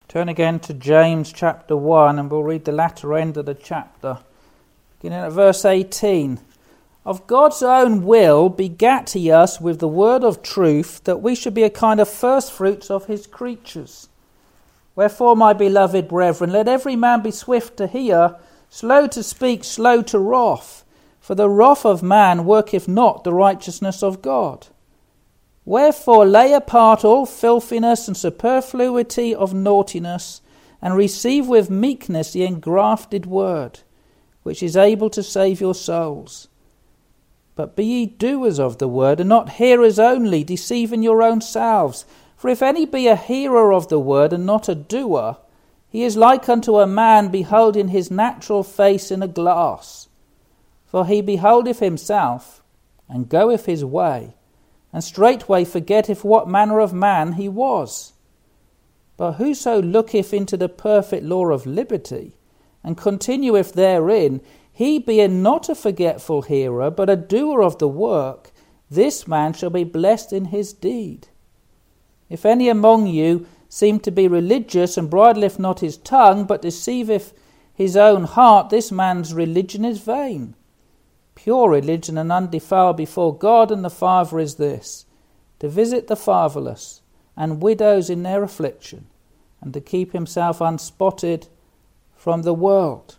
Turn again to James chapter 1 and we'll read the latter end of the chapter. Beginning at verse 18. Of God's own will begat he us with the word of truth, that we should be a kind of first fruits of his creatures. Wherefore, my beloved brethren, let every man be swift to hear, slow to speak, slow to wrath. For the wrath of man worketh not the righteousness of God. Wherefore lay apart all filthiness and superfluity of naughtiness, and receive with meekness the engrafted word, which is able to save your souls. But be ye doers of the word, and not hearers only, deceiving your own selves. For if any be a hearer of the word, and not a doer, he is like unto a man beholding his natural face in a glass. For he beholdeth himself, and goeth his way, and straightway forgetteth what manner of man he was. But whoso looketh into the perfect law of liberty, and continueth therein, he being not a forgetful hearer, but a doer of the work, this man shall be blessed in his deed. If any among you seem to be religious, and bridleth not his tongue, but deceiveth his own heart, this man's religion is vain. Pure religion and undefiled before God and the Father is this, to visit the fatherless and widows in their affliction, and to keep himself unspotted from the world.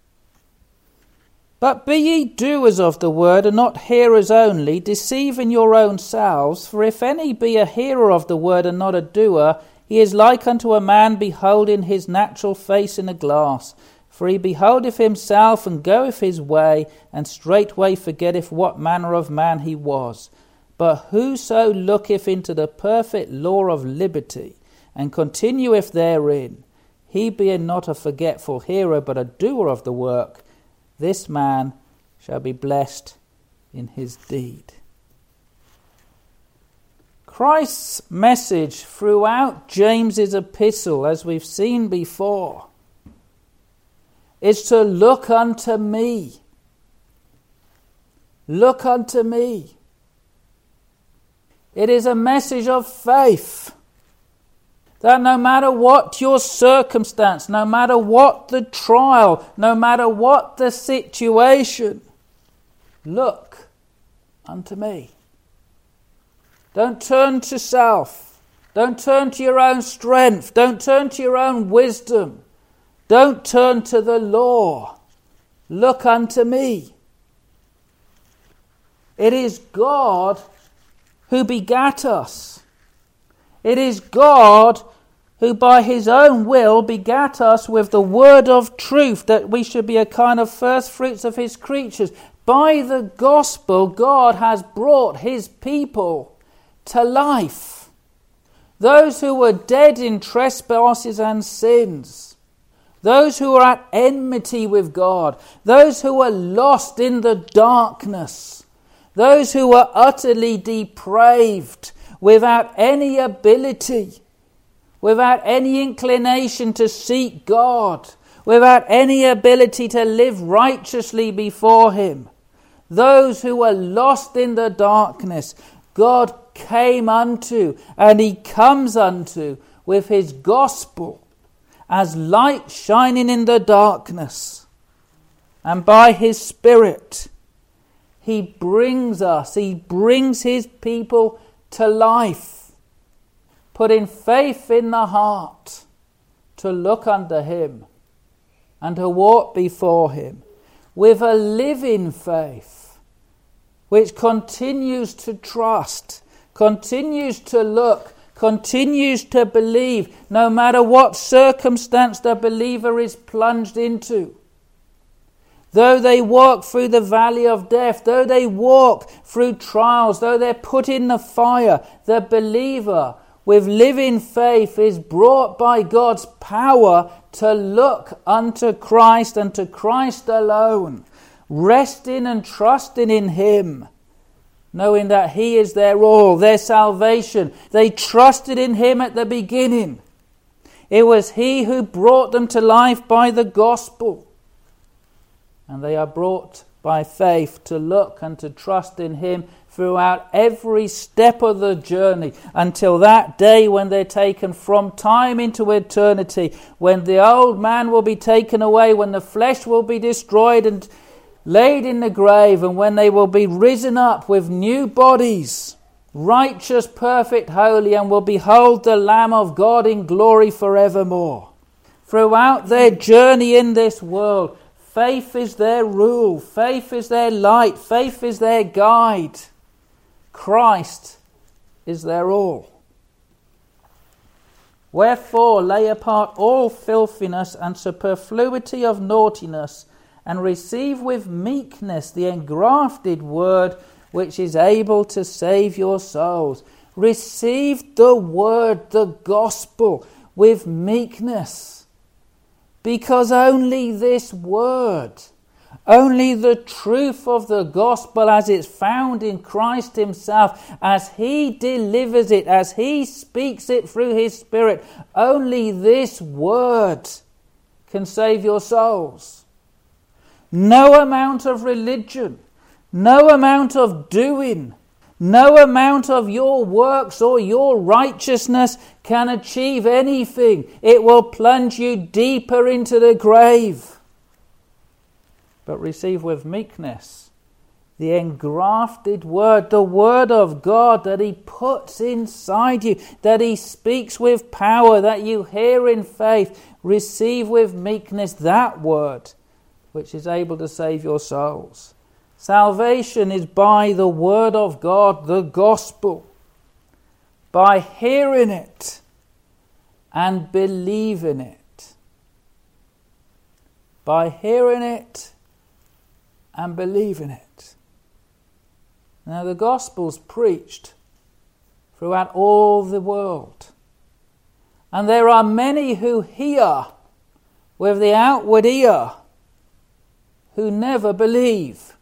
But be ye doers of the word, and not hearers only, deceiving your own selves. For if any be a hearer of the word and not a doer, he is like unto a man beholding his natural face in a glass. For he beholdeth himself, and goeth his way, and straightway forgetteth what manner of man he was. But whoso looketh into the perfect law of liberty, and continueth therein, he being not a forgetful hearer, but a doer of the work, this man shall be blessed in his deed. Christ's message throughout James's epistle, as we've seen before, is to look unto me. Look unto me. It is a message of faith. That no matter what your circumstance, no matter what the trial, no matter what the situation, look unto me. Don't turn to self. Don't turn to your own strength. Don't turn to your own wisdom. Don't turn to the law. Look unto me. It is God who begat us. It is God who by his own will begat us with the word of truth, that we should be a kind of first fruits of his creatures. By the gospel, God has brought his people to life. Those who were dead in trespasses and sins. Those who are at enmity with God. Those who are lost in the darkness. Those who are utterly depraved, without any ability, without any inclination to seek God, without any ability to live righteously before him. Those who were lost in the darkness, God came unto, and he comes unto with his gospel as light shining in the darkness. And by his Spirit, he brings his people to life, putting faith in the heart to look unto him and to walk before him with a living faith which continues to trust, continues to look, continues to believe, no matter what circumstance the believer is plunged into. Though they walk through the valley of death, though they walk through trials, though they're put in the fire, the believer with living faith is brought by God's power to look unto Christ and to Christ alone, resting and trusting in him, knowing that he is their all, their salvation. They trusted in him at the beginning. It was he who brought them to life by the gospel. And they are brought by faith to look and to trust in him throughout every step of the journey until that day when they're taken from time into eternity, when the old man will be taken away, when the flesh will be destroyed and laid in the grave, and when they will be risen up with new bodies, righteous, perfect, holy, and will behold the Lamb of God in glory forevermore. Throughout their journey in this world, faith is their rule, faith is their light, faith is their guide. Christ is their all. Wherefore lay apart all filthiness and superfluity of naughtiness, and receive with meekness the engrafted word, which is able to save your souls. Receive the word, the gospel, with meekness, because only this word, only the truth of the gospel as it's found in Christ himself, as he delivers it, as he speaks it through his Spirit, only this word can save your souls. No amount of religion, no amount of doing, no amount of your works or your righteousness can achieve anything. It will plunge you deeper into the grave. But receive with meekness the engrafted word, the word of God that he puts inside you, that he speaks with power, that you hear in faith. Receive with meekness that word which is able to save your souls. Salvation is by the word of God, the gospel, by hearing it and believing it. By hearing it and believing it. Now the gospel's preached throughout all the world. And there are many who hear with the outward ear who never believe.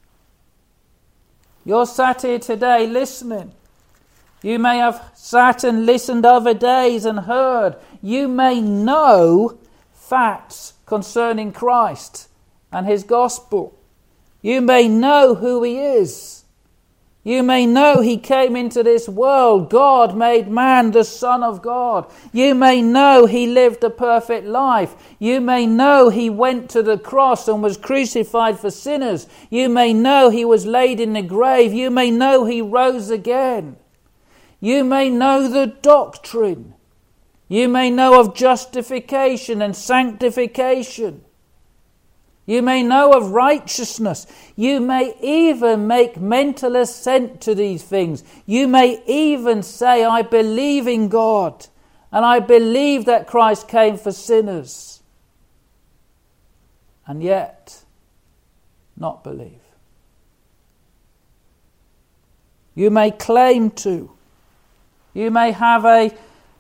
You're sat here today listening. You may have sat and listened other days and heard. You may know facts concerning Christ and his gospel. You may know who he is. You may know he came into this world, God made man, the Son of God. You may know he lived a perfect life. You may know he went to the cross and was crucified for sinners. You may know he was laid in the grave. You may know he rose again. You may know the doctrine. You may know of justification and sanctification. You may know of righteousness. You may even make mental assent to these things. You may even say, I believe in God, and I believe that Christ came for sinners. And yet, not believe. You may claim to. You may have a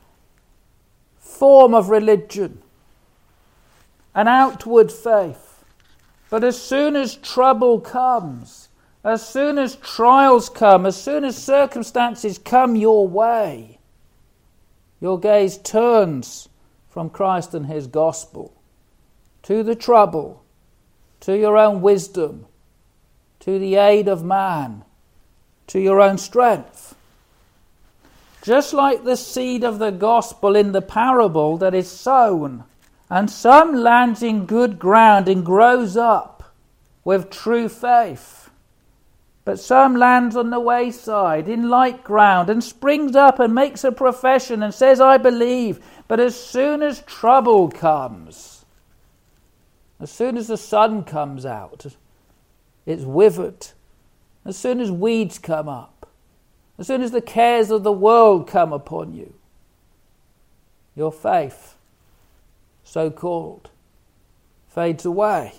form of religion, an outward faith. But as soon as trouble comes, as soon as trials come, as soon as circumstances come your way, your gaze turns from Christ and his gospel to the trouble, to your own wisdom, to the aid of man, to your own strength. Just like the seed of the gospel in the parable that is sown, and some lands in good ground and grows up with true faith. But some lands on the wayside in light ground and springs up and makes a profession and says, I believe. But as soon as trouble comes, as soon as the sun comes out, it's withered. As soon as weeds come up, as soon as the cares of the world come upon you, your faith, so-called, fades away.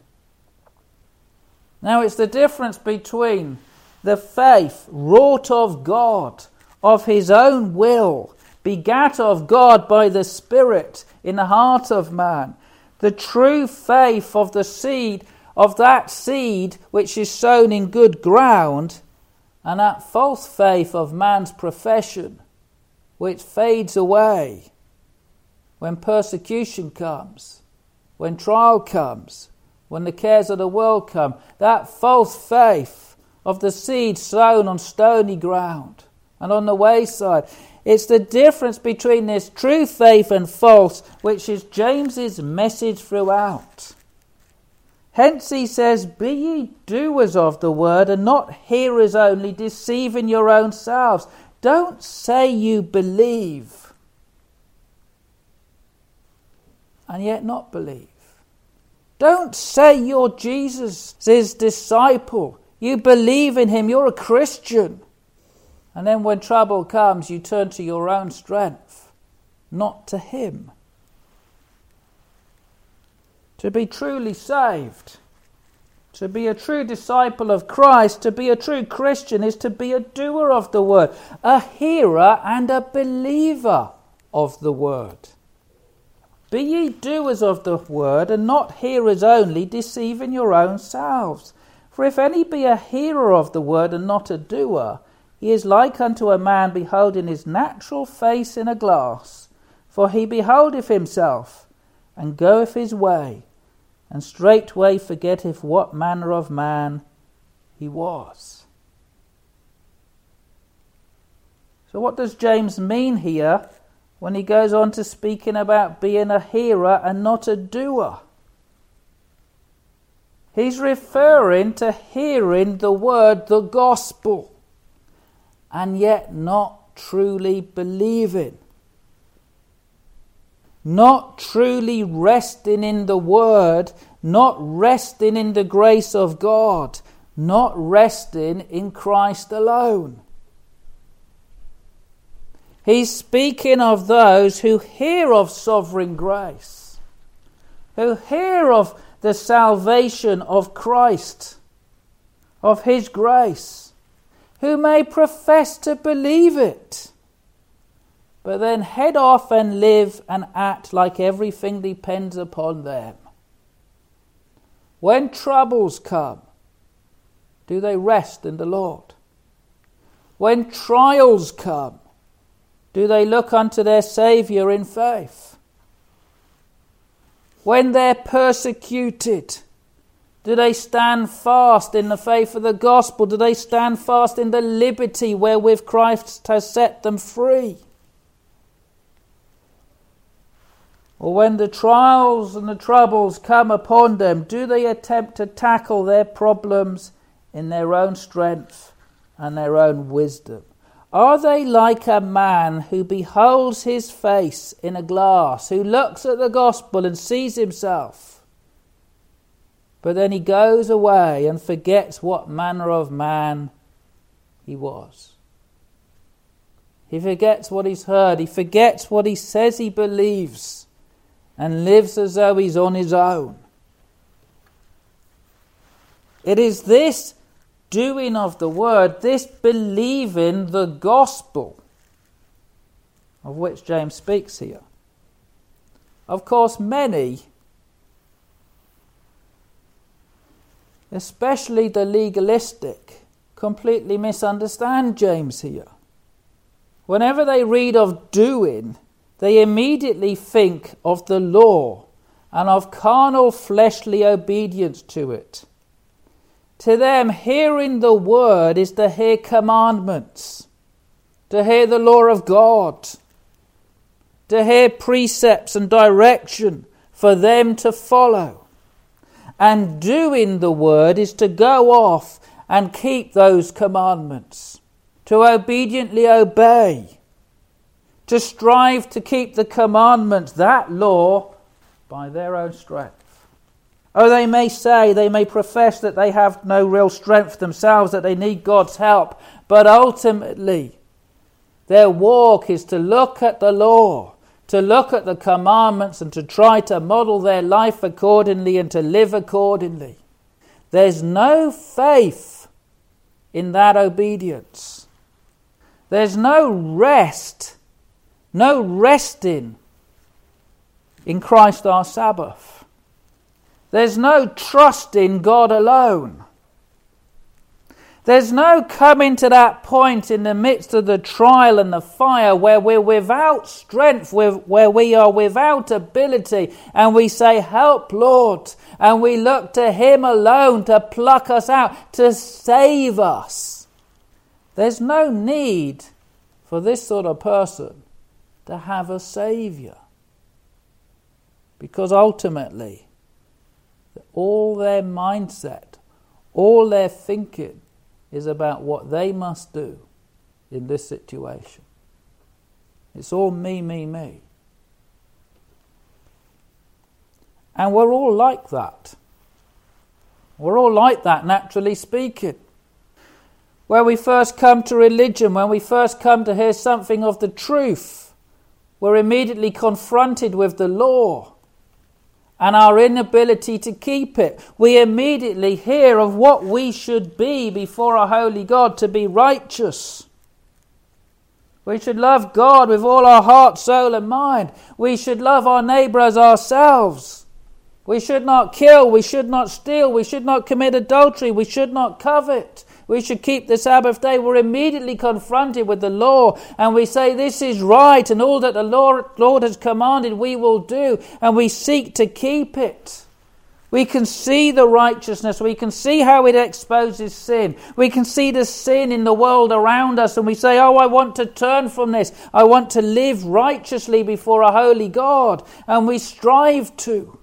Now it's the difference between the faith wrought of God, of his own will, begat of God by the Spirit in the heart of man, the true faith of the seed, of that seed which is sown in good ground, and that false faith of man's profession, which fades away when persecution comes, when trial comes, when the cares of the world come. That false faith of the seed sown on stony ground and on the wayside. It's the difference between this true faith and false, which is James's message throughout. Hence he says, be ye doers of the word and not hearers only, deceiving your own selves. Don't say you believe and yet not believe. Don't say you're Jesus' disciple. You believe in him, you're a Christian. And then when trouble comes, you turn to your own strength, not to him. To be truly saved, to be a true disciple of Christ, to be a true Christian is to be a doer of the word, a hearer and a believer of the word. Be ye doers of the word and not hearers only, deceiving your own selves. For if any be a hearer of the word and not a doer, he is like unto a man beholding his natural face in a glass. For he beholdeth himself, and goeth his way, and straightway forgetteth what manner of man he was. So what does James mean here when he goes on to speaking about being a hearer and not a doer? He's referring to hearing the word, the gospel, and yet not truly believing. Not truly resting in the word, not resting in the grace of God, not resting in Christ alone. He's speaking of those who hear of sovereign grace, who hear of the salvation of Christ, of his grace, who may profess to believe it, but then head off and live and act like everything depends upon them. When troubles come, do they rest in the Lord? When trials come, do they look unto their Saviour in faith? When they're persecuted, do they stand fast in the faith of the gospel? Do they stand fast in the liberty wherewith Christ has set them free? Or when the trials and the troubles come upon them, do they attempt to tackle their problems in their own strength and their own wisdom? Are they like a man who beholds his face in a glass, who looks at the gospel and sees himself, but then he goes away and forgets what manner of man he was? He forgets what he's heard. He forgets what he says he believes and lives as though he's on his own. It is this doing of the word, this believing the gospel, of which James speaks here. Of course, many, especially the legalistic, completely misunderstand James here. Whenever they read of doing, they immediately think of the law and of carnal fleshly obedience to it. To them, hearing the word is to hear commandments, to hear the law of God, to hear precepts and direction for them to follow. And doing the word is to go off and keep those commandments, to obediently obey, to strive to keep the commandments, that law, by their own strength. Oh, they may say, they may profess that they have no real strength themselves, that they need God's help, but ultimately their walk is to look at the law, to look at the commandments and to try to model their life accordingly and to live accordingly. There's no faith in that obedience. There's no rest, no resting in Christ our Sabbath. There's no trust in God alone. There's no coming to that point in the midst of the trial and the fire where we're without strength, where we are without ability, and we say, "Help, Lord," and we look to Him alone to pluck us out, to save us. There's no need for this sort of person to have a saviour, because ultimately all their mindset, all their thinking is about what they must do in this situation. It's all me, me, me. And we're all like that. We're all like that, naturally speaking. Where we first come to religion, when we first come to hear something of the truth, we're immediately confronted with the law and our inability to keep it. We immediately hear of what we should be before a holy God to be righteous. We should love God with all our heart, soul and mind. We should love our neighbour as ourselves. We should not kill, we should not steal, we should not commit adultery, we should not covet. We should keep the Sabbath day. We're immediately confronted with the law and we say this is right and all that the Lord has commanded we will do, and we seek to keep it. We can see the righteousness. We can see how it exposes sin. We can see the sin in the world around us and we say, "Oh, I want to turn from this. I want to live righteously before a holy God." And we strive to.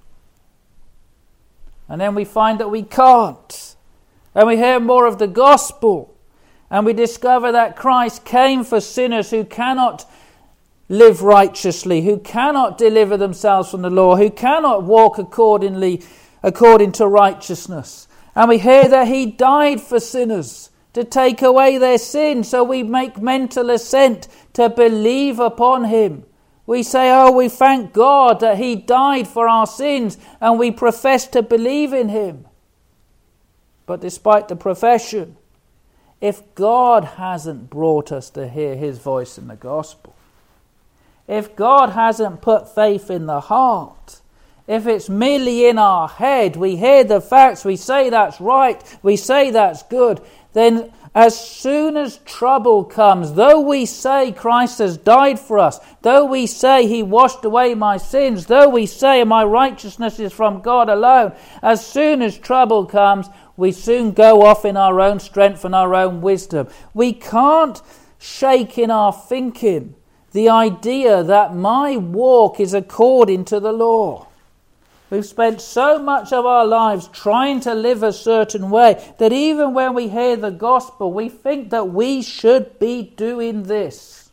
And then we find that we can't. And we hear more of the gospel, and we discover that Christ came for sinners who cannot live righteously, who cannot deliver themselves from the law, who cannot walk according to righteousness. And we hear that He died for sinners to take away their sin, so we make mental assent to believe upon Him. We say, "Oh, we thank God that He died for our sins," and we profess to believe in Him. But despite the profession, if God hasn't brought us to hear His voice in the gospel, if God hasn't put faith in the heart, if it's merely in our head, we hear the facts, we say that's right, we say that's good, then as soon as trouble comes, though we say Christ has died for us, though we say He washed away my sins, though we say my righteousness is from God alone, as soon as trouble comes, we soon go off in our own strength and our own wisdom. We can't shake in our thinking the idea that my walk is according to the law. We've spent so much of our lives trying to live a certain way that even when we hear the gospel, we think that we should be doing this.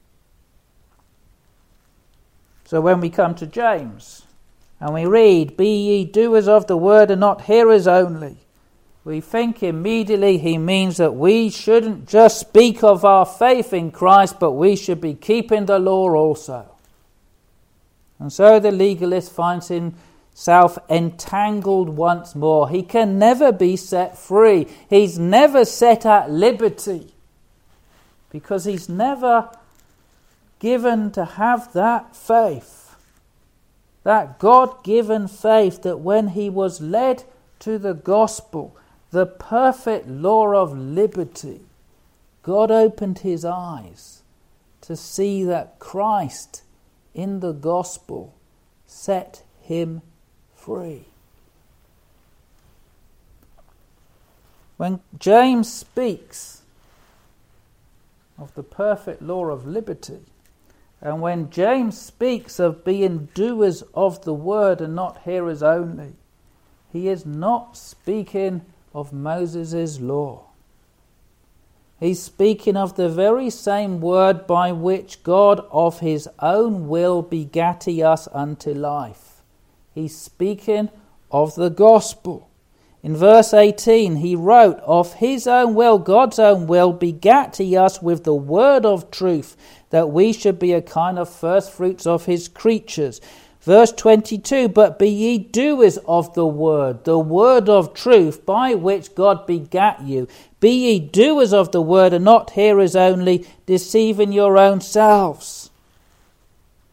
So when we come to James and we read, "Be ye doers of the word and not hearers only," we think immediately he means that we shouldn't just speak of our faith in Christ, but we should be keeping the law also. And so the legalist finds himself entangled once more. He can never be set free. He's never set at liberty because he's never given to have that faith, that God-given faith that when he was led to the gospel, the perfect law of liberty, God opened his eyes to see that Christ in the gospel set him free. When James speaks of the perfect law of liberty, and when James speaks of being doers of the word and not hearers only, he is not speaking of Moses' law. He's speaking of the very same word by which God of his own will begat us unto life. He's speaking of the gospel. In verse 18 he wrote, "Of his own will, God's own will, begat us with the word of truth, that we should be a kind of first fruits of his creatures." Verse 22, "But be ye doers of the word of truth, by which God begat you. Be ye doers of the word, and not hearers only, deceiving your own selves."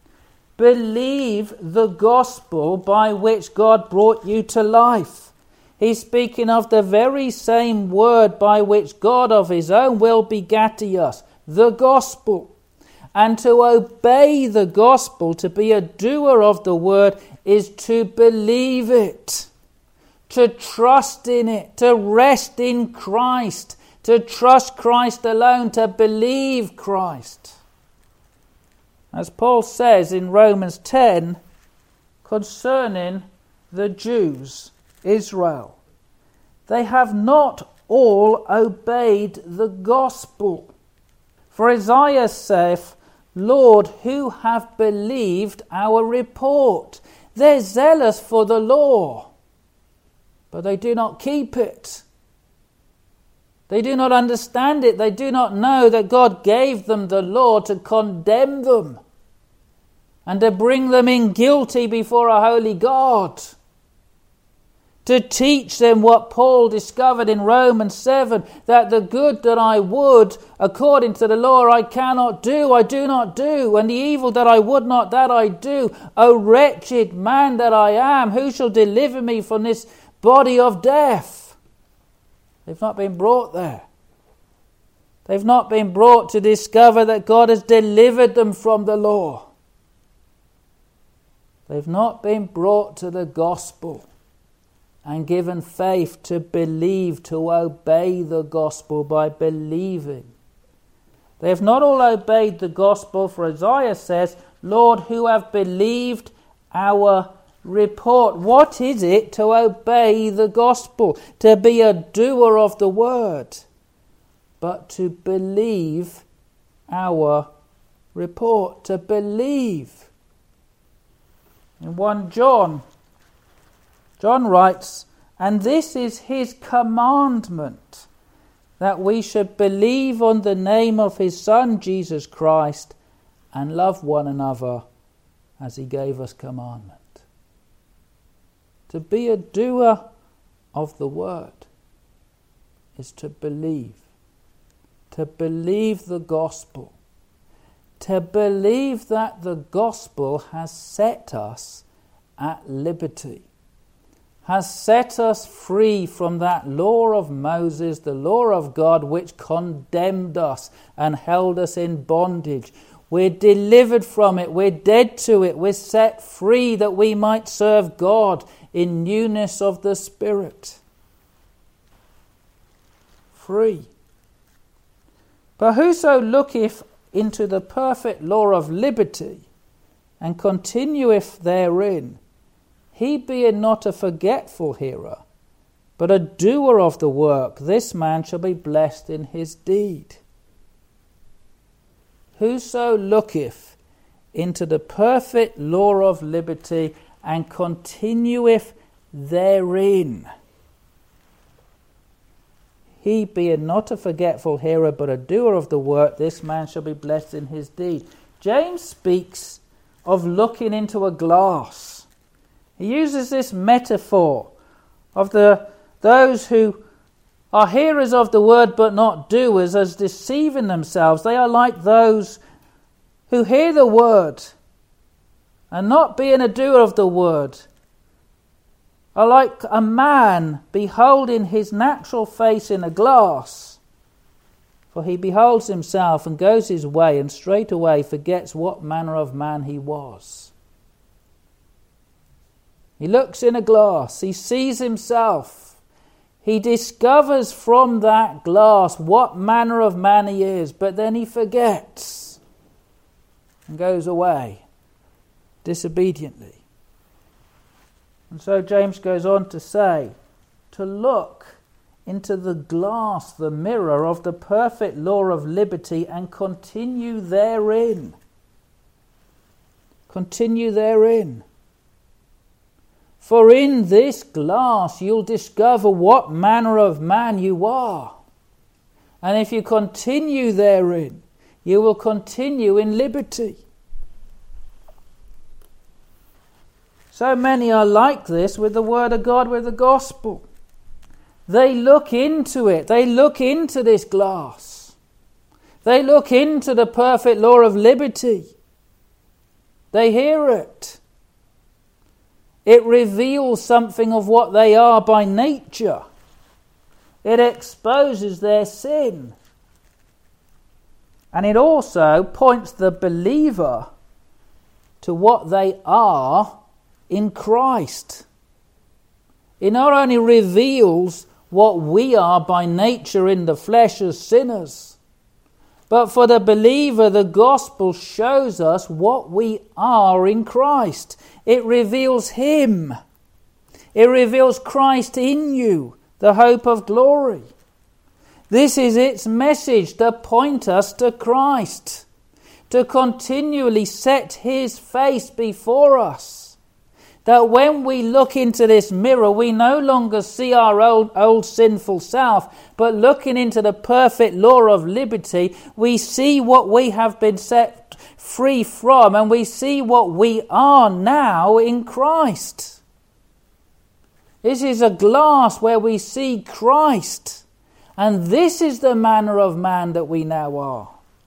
Believe the gospel by which God brought you to life. He's speaking of the very same word by which God of his own will begat us, the gospel. And to obey the gospel, to be a doer of the word, is to believe it, to trust in it, to rest in Christ, to trust Christ alone, to believe Christ. As Paul says in Romans 10 concerning the Jews, Israel, they have not all obeyed the gospel. For Isaiah saith, Lord, who have believed our report? They're zealous for the law, but they do not keep it. They do not understand it. They do not know that God gave them the law to condemn them and to bring them in guilty before a holy God. To teach them what Paul discovered in Romans 7, that the good that I would, according to the law, I cannot do, I do not do, and the evil that I would not, that I do. O wretched man that I am, who shall deliver me from this body of death? They've not been brought there. They've not been brought to discover that God has delivered them from the law. They've not been brought to the gospel and given faith to believe, to obey the gospel by believing. They have not all obeyed the gospel, for Isaiah says, Lord, who have believed our report. What is it to obey the gospel? To be a doer of the word, but to believe our report, to believe. In 1 John writes, and this is his commandment, that we should believe on the name of his Son, Jesus Christ, and love one another as he gave us commandment. To be a doer of the word is to believe the gospel, to believe that the gospel has set us at liberty, has set us free from that law of Moses, the law of God, which condemned us and held us in bondage. We're delivered from it, we're dead to it, we're set free that we might serve God in newness of the Spirit. Free. But whoso looketh into the perfect law of liberty, and continueth therein, he being not a forgetful hearer, but a doer of the work, this man shall be blessed in his deed. Whoso looketh into the perfect law of liberty, and continueth therein, he being not a forgetful hearer, but a doer of the work, this man shall be blessed in his deed. James speaks of looking into a glass. He uses this metaphor of those who are hearers of the word but not doers as deceiving themselves. They are like those who hear the word and not being a doer of the word, are like a man beholding his natural face in a glass. For he beholds himself and goes his way, and straightway forgets what manner of man he was. He looks in a glass, he sees himself, he discovers from that glass what manner of man he is, but then he forgets and goes away disobediently. And so James goes on to say, to look into the glass, the mirror of the perfect law of liberty, and continue therein. Continue therein. For in this glass you'll discover what manner of man you are. And if you continue therein, you will continue in liberty. So many are like this with the word of God, with the gospel. They look into it. They look into this glass. They look into the perfect law of liberty. They hear it. It reveals something of what they are by nature. It exposes their sin. And it also points the believer to what they are in Christ. It not only reveals what we are by nature in the flesh as sinners, but for the believer, the gospel shows us what we are in Christ. It reveals Him. It reveals Christ in you, the hope of glory. This is its message, to point us to Christ, to continually set His face before us. That when we look into this mirror, we no longer see our old sinful self, but looking into the perfect law of liberty, we see what we have been set free from, and we see what we are now in Christ. This is a glass where we see Christ, and this is the manner of man that we now are.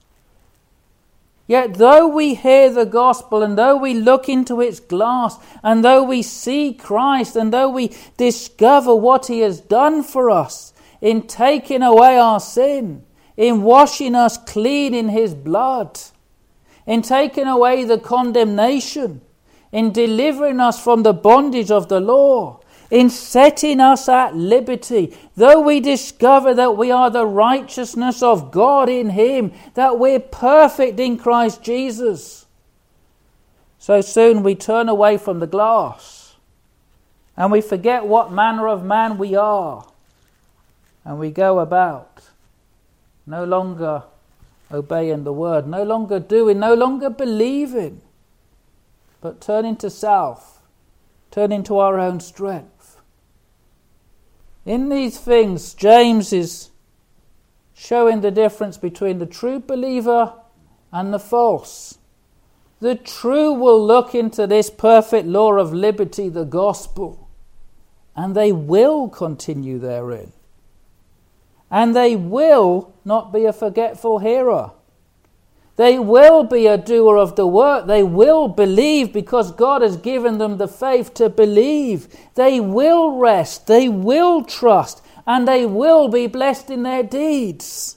Yet though we hear the gospel, and though we look into its glass, and though we see Christ, and though we discover what He has done for us in taking away our sin, in washing us clean in His blood, in taking away the condemnation, in delivering us from the bondage of the law, in setting us at liberty, though we discover that we are the righteousness of God in Him, that we're perfect in Christ Jesus, so soon we turn away from the glass and we forget what manner of man we are, and we go about no longer obeying the word, no longer doing, no longer believing, but turning to self, turning to our own strength. In these things, James is showing the difference between the true believer and the false. The true will look into this perfect law of liberty, the gospel, and they will continue therein. And they will not be a forgetful hearer. They will be a doer of the work. They will believe because God has given them the faith to believe. They will rest. They will trust. And they will be blessed in their deeds.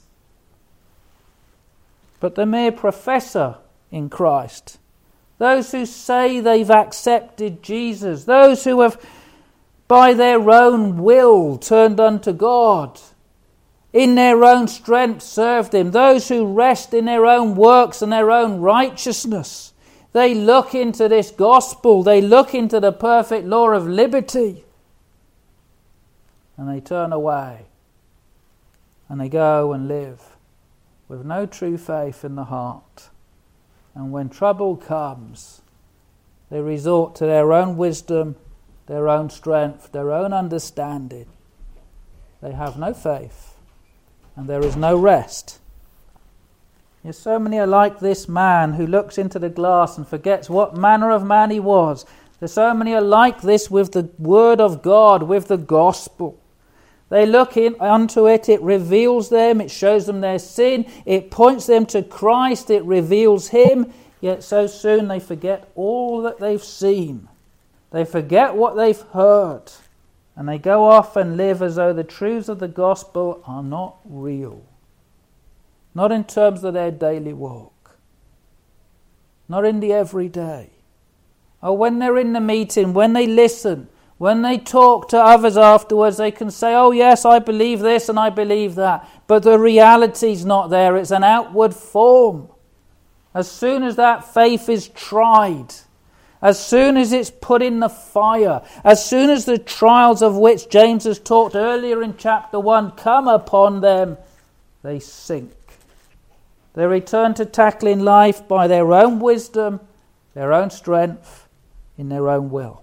But the mere professor in Christ, those who say they've accepted Jesus, those who have by their own will turned unto God, in their own strength served Him, those who rest in their own works and their own righteousness, they look into this gospel, they look into the perfect law of liberty, and they turn away, and they go and live with no true faith in the heart. And when trouble comes, they resort to their own wisdom, their own strength, their own understanding. They have no faith. And there is no rest. Yet so many are like this man who looks into the glass and forgets what manner of man he was. There's so many are like this with the word of God, with the gospel. They look unto it, it reveals them, it shows them their sin, it points them to Christ, it reveals Him, yet so soon they forget all that they've seen. They forget what they've heard. And they go off and live as though the truths of the gospel are not real. Not in terms of their daily walk. Not in the everyday. Or when they're in the meeting, when they listen, when they talk to others afterwards, they can say, oh yes, I believe this and I believe that. But the reality's not there. It's an outward form. As soon as that faith is tried, as soon as it's put in the fire, as soon as the trials of which James has talked earlier in chapter 1 come upon them, they sink. They return to tackling life by their own wisdom, their own strength, in their own will.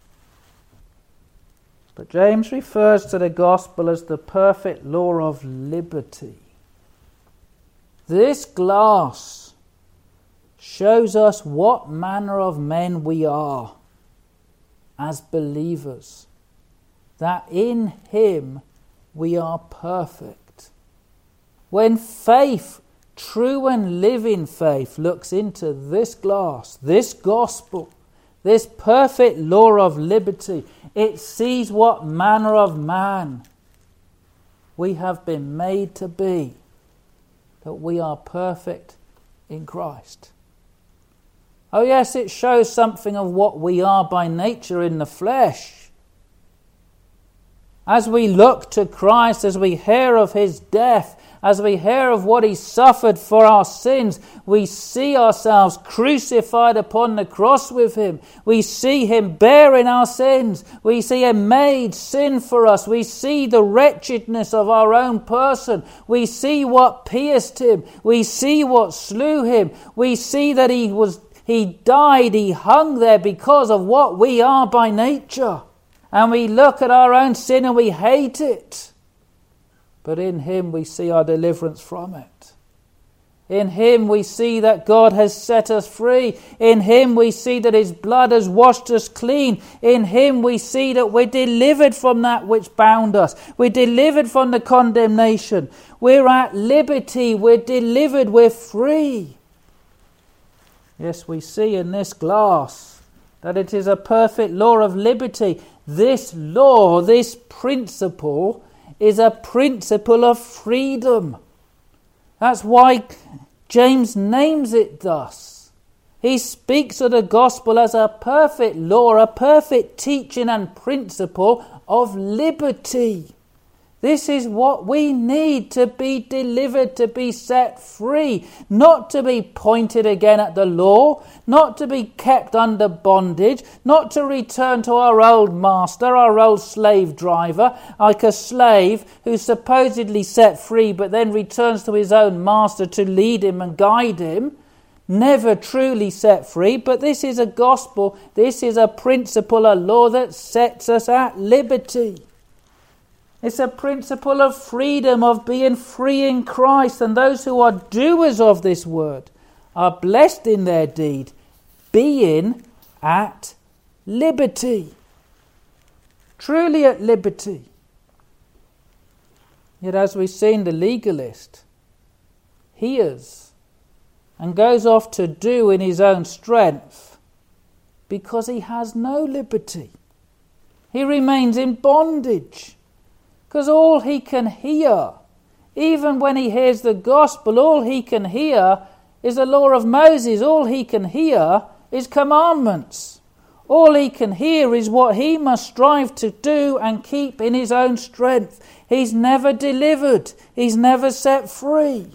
But James refers to the gospel as the perfect law of liberty. This glass shows us what manner of men we are as believers, that in Him we are perfect. When faith, true and living faith, looks into this glass, this gospel, This perfect law of liberty, it sees what manner of man we have been made to be, that we are perfect in Christ. Oh yes, it shows something of what we are by nature in the flesh. As we look to Christ, as we hear of his death, as we hear of what he suffered for our sins, we see ourselves crucified upon the cross with him. We see him bearing our sins. We see him made sin for us. We see the wretchedness of our own person. We see what pierced him. We see what slew him. We see that he died, he hung there because of what we are by nature. And we look at our own sin and we hate it. But in him we see our deliverance from it. In him we see that God has set us free. In him we see that his blood has washed us clean. In him we see that we're delivered from that which bound us. We're delivered from the condemnation. We're at liberty. We're delivered. We're free. Yes, we see in this glass that it is a perfect law of liberty. This law, this principle, is a principle of freedom. That's why James names it thus. He speaks of the gospel as a perfect law, a perfect teaching and principle of liberty. This is what we need to be delivered, to be set free, not to be pointed again at the law, not to be kept under bondage, not to return to our old master, our old slave driver, like a slave who's supposedly set free but then returns to his own master to lead him and guide him. Never truly set free, but this is a gospel, this is a principle, a law that sets us at liberty. It's a principle of freedom, of being free in Christ. And those who are doers of this word are blessed in their deed, being at liberty. Truly at liberty. Yet as we've seen, the legalist hears and goes off to do in his own strength because he has no liberty. He remains in bondage. Because all he can hear, even when he hears the gospel, all he can hear is the law of Moses. All he can hear is commandments. All he can hear is what he must strive to do and keep in his own strength. He's never delivered. He's never set free.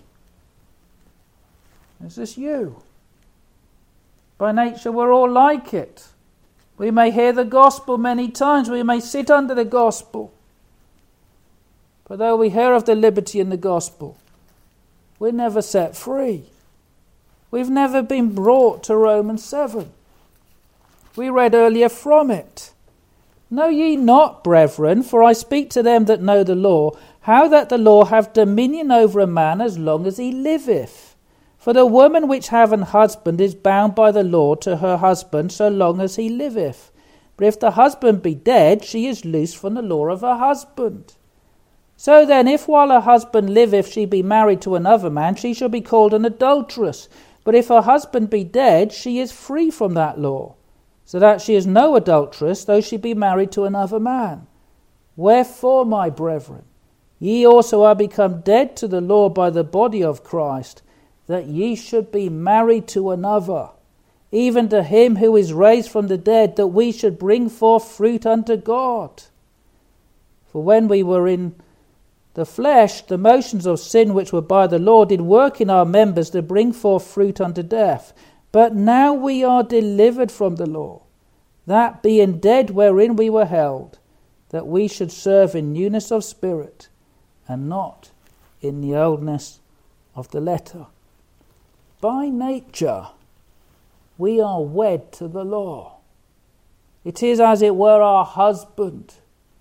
Is this you? By nature, we're all like it. We may hear the gospel many times. We may sit under the gospel. But though we hear of the liberty in the gospel, we're never set free. We've never been brought to Romans 7. We read earlier from it. Know ye not, brethren, for I speak to them that know the law, how that the law have dominion over a man as long as he liveth. For the woman which have an husband is bound by the law to her husband so long as he liveth. But if the husband be dead, she is loosed from the law of her husband. So then, if while her husband liveth she be married to another man, she shall be called an adulteress. But if her husband be dead, she is free from that law, so that she is no adulteress, though she be married to another man. Wherefore, my brethren, ye also are become dead to the law by the body of Christ, that ye should be married to another, even to him who is raised from the dead, that we should bring forth fruit unto God. For when we were in the flesh, the motions of sin which were by the law did work in our members to bring forth fruit unto death. But now we are delivered from the law, that being dead wherein we were held, that we should serve in newness of spirit, and not in the oldness of the letter. By nature, we are wed to the law. It is as it were our husband.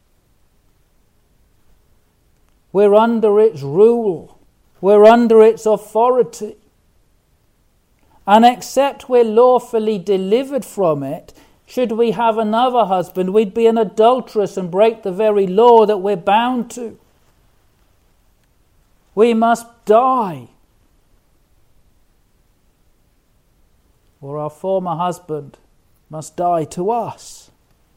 We're under its rule. We're under its authority. And except we're lawfully delivered from it, should we have another husband, we'd be an adulteress and break the very law that we're bound to. We must die. Or our former husband must die to us.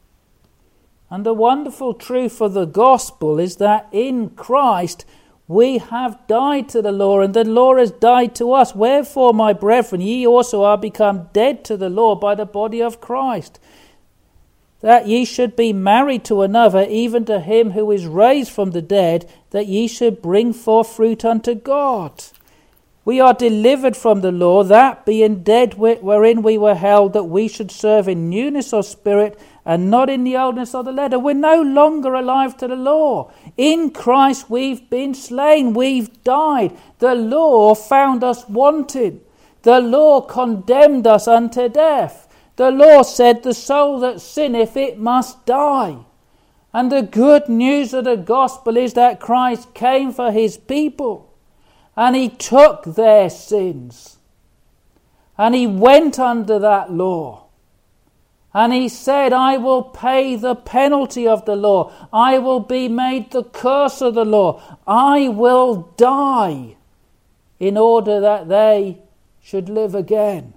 And the wonderful truth of the gospel is that in Christ we have died to the law, and the law has died to us. Wherefore, my brethren, ye also are become dead to the law by the body of Christ, that ye should be married to another, even to him who is raised from the dead, that ye should bring forth fruit unto God. We are delivered from the law, that being dead wherein we were held, that we should serve in newness of spirit, and not in the oldness of the letter. We're no longer alive to the law. In Christ we've been slain, we've died. The law found us wanting. The law condemned us unto death. The law said, the soul that sinneth, it must die. And the good news of the gospel is that Christ came for his people, and he took their sins, and he went under that law. And he said, I will pay the penalty of the law. I will be made the curse of the law. I will die in order that they should live again.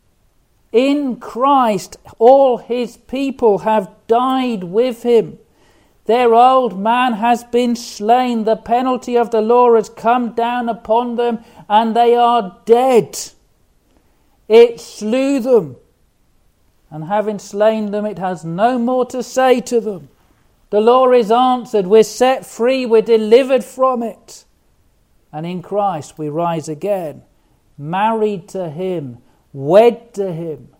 In Christ, all his people have died with him. Their old man has been slain. The penalty of the law has come down upon them, and they are dead. It slew them. And having slain them, it has no more to say to them. The law is answered. We're set free. We're delivered from it. And in Christ we rise again, married to him, wed to him.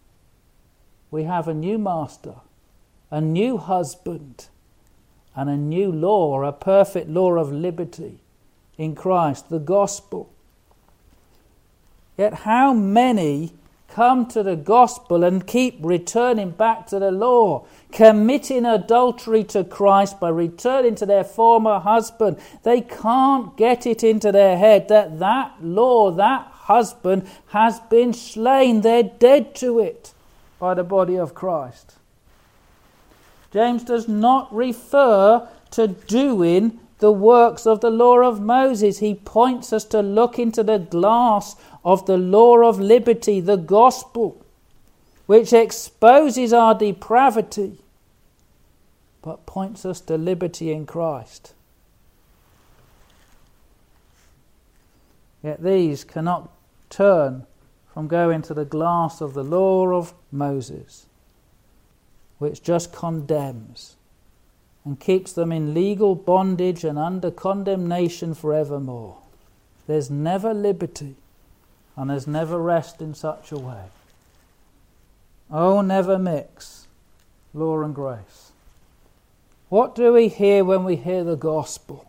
We have a new master, a new husband, and a new law, a perfect law of liberty in Christ, the gospel. Yet how many come to the gospel and keep returning back to the law, committing adultery to Christ by returning to their former husband? They can't get it into their head that that law, that husband has been slain. They're dead to it by the body of Christ. James does not refer to doing the works of the law of Moses. He points us to look into the glass of the law of liberty, the gospel, which exposes our depravity, but points us to liberty in Christ. Yet these cannot turn from going to the glass of the law of Moses, which just condemns and keeps them in legal bondage and under condemnation forevermore. There's never liberty, and there's never rest in such a way. Oh, never mix law and grace. What do we hear when we hear the gospel?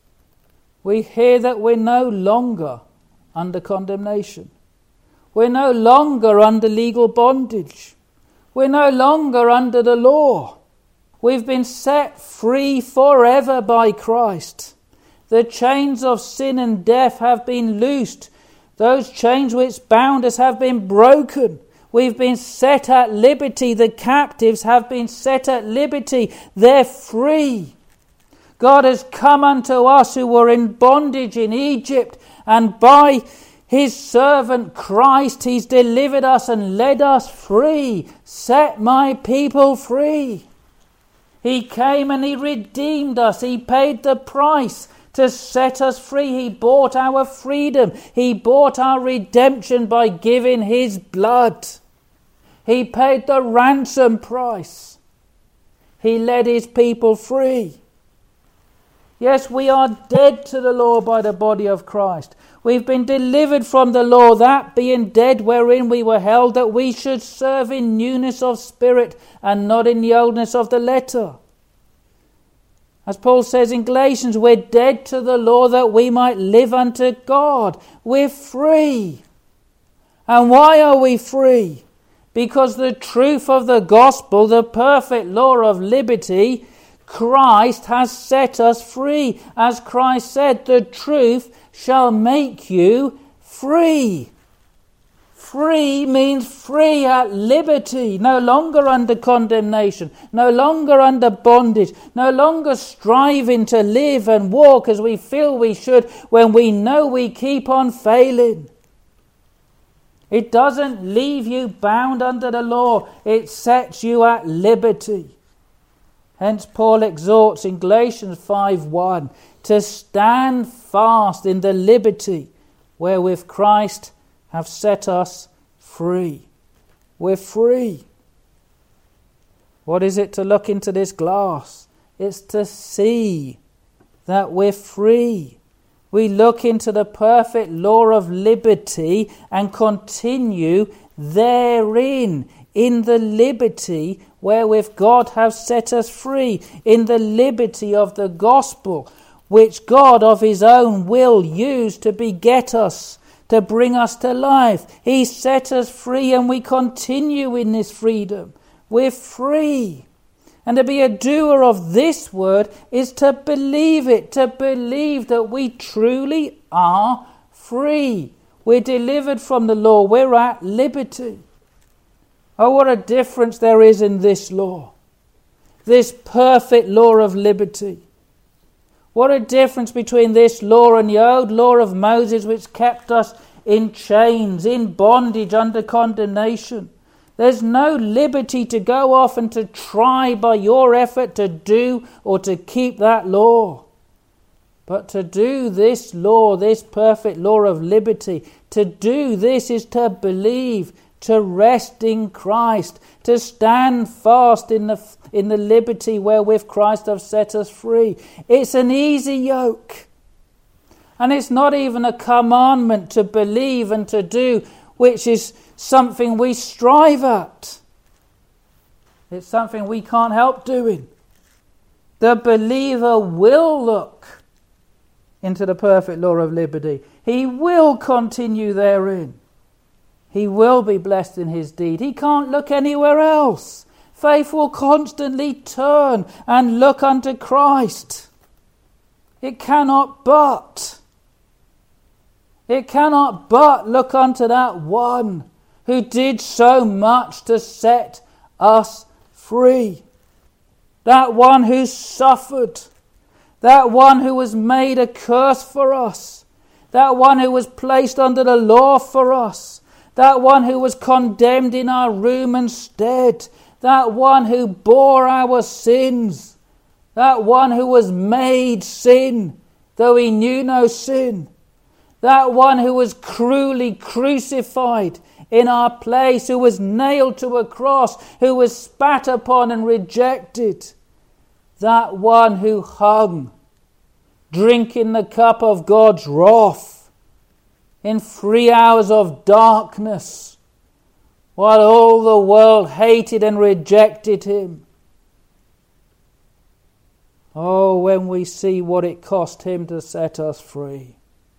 We hear that we're no longer under condemnation. We're no longer under legal bondage. We're no longer under the law. We've been set free forever by Christ. The chains of sin and death have been loosed. Those chains which bound us have been broken. We've been set at liberty. The captives have been set at liberty. They're free. God has come unto us who were in bondage in Egypt, and by his servant Christ, he's delivered us and led us free. Set my people free. He came and he redeemed us. He paid the price to set us free. He bought our freedom. He bought our redemption by giving his blood. He paid the ransom price. He led his people free. Yes, we are dead to the law by the body of Christ. We've been delivered from the law, that being dead wherein we were held, that we should serve in newness of spirit and not in the oldness of the letter. As Paul says in Galatians, we're dead to the law that we might live unto God. We're free. And why are we free? Because the truth of the gospel, the perfect law of liberty, Christ has set us free. As Christ said, the truth shall make you free. Free means free at liberty, no longer under condemnation, no longer under bondage, no longer striving to live and walk as we feel we should when we know we keep on failing. It doesn't leave you bound under the law. It sets you at liberty. Hence Paul exhorts in Galatians 5:1 to stand fast in the liberty wherewith Christ hath set us free. We're free. What is it to look into this glass? It's to see that we're free. We look into the perfect law of liberty and continue therein, in the liberty wherewith God hath set us free, in the liberty of the gospel, which God of his own will used to beget us, to bring us to life. He set us free and we continue in this freedom. We're free. And to be a doer of this word is to believe it, to believe that we truly are free. We're delivered from the law. We're at liberty. Oh, what a difference there is in this law. This perfect law of liberty. What a difference between this law and the old law of Moses, which kept us in chains, in bondage, under condemnation. There's no liberty to go off and to try by your effort to do or to keep that law. But to do this law, this perfect law of liberty, to do this is to believe, to rest in Christ, to stand fast in the liberty wherewith Christ hath set us free. It's an easy yoke. And it's not even a commandment to believe and to do, which is something we strive at. It's something we can't help doing. The believer will look into the perfect law of liberty. He will continue therein. He will be blessed in his deed. He can't look anywhere else. Faith will constantly turn and look unto Christ. It cannot but. It cannot but look unto that one who did so much to set us free. That one who suffered. That one who was made a curse for us. That one who was placed under the law for us. That one who was condemned in our room and stead. That one who bore our sins. That one who was made sin, though he knew no sin. That one who was cruelly crucified in our place, who was nailed to a cross, who was spat upon and rejected. That one who hung, drinking the cup of God's wrath in 3 hours of darkness, while all the world hated and rejected him. Oh, when we see what it cost him to set us free,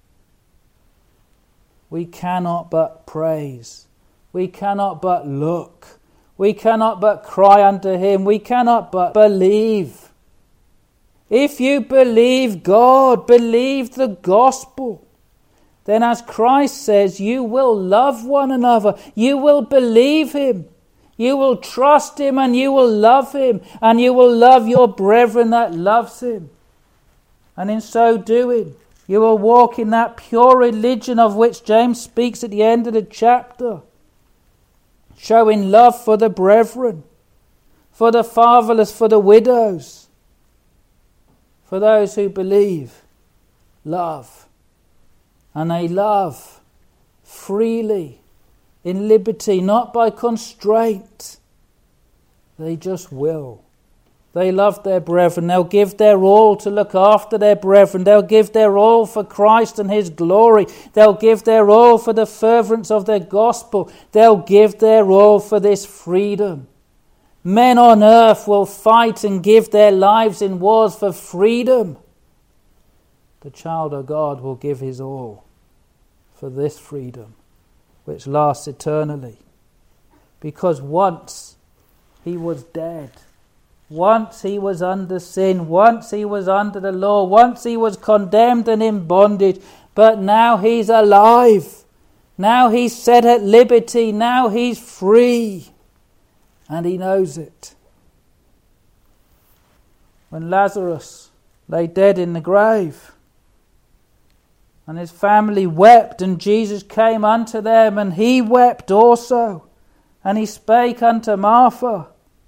we cannot but praise. We cannot but look. We cannot but cry unto him. We cannot but believe. If you believe God, believe the gospel, then as Christ says, you will love one another. You will believe him. You will trust him and you will love him. And you will love your brethren that loves him. And in so doing, you will walk in that pure religion of which James speaks at the end of the chapter, showing love for the brethren, for the fatherless, for the widows, for those who believe, love. And they love freely, in liberty, not by constraint. They just will. They love their brethren. They'll give their all to look after their brethren. They'll give their all for Christ and his glory. They'll give their all for the furtherance of their gospel. They'll give their all for this freedom. Men on earth will fight and give their lives in wars for freedom. The child of God will give his all for this freedom, which lasts eternally. Because once he was dead. Once he was under sin, once he was under the law, once he was condemned and in bondage, but now he's alive. Now he's set at liberty, now he's free. And he knows it. When Lazarus lay dead in the grave, And his family wept, and Jesus came unto them, and he wept also. And he spake unto Martha.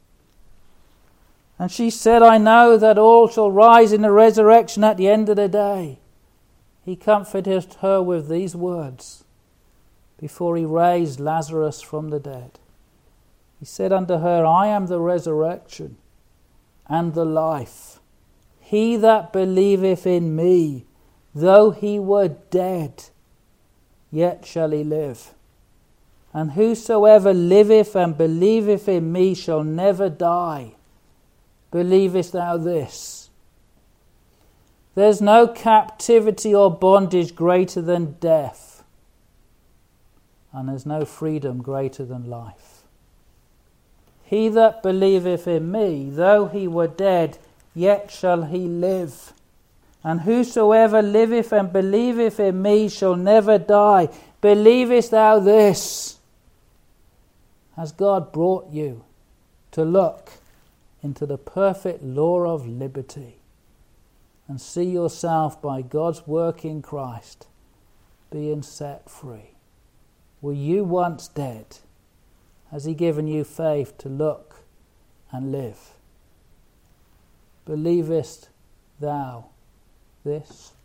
And she said, I know that all shall rise in the resurrection at the end of the day. He comforted her with these words before he raised Lazarus from the dead. He said unto her, I am the resurrection and the life. He that believeth in me, though he were dead, yet shall he live. And whosoever liveth and believeth in me shall never die. Believest thou this? There's no captivity or bondage greater than death. And there's no freedom greater than life. He that believeth in me, though he were dead, yet shall he live. And whosoever liveth and believeth in me shall never die. Believest thou this? Has God brought you to look into the perfect law of liberty and see yourself by God's work in Christ being set free? Were you once dead? Has he given you faith to look and live? Believest thou this?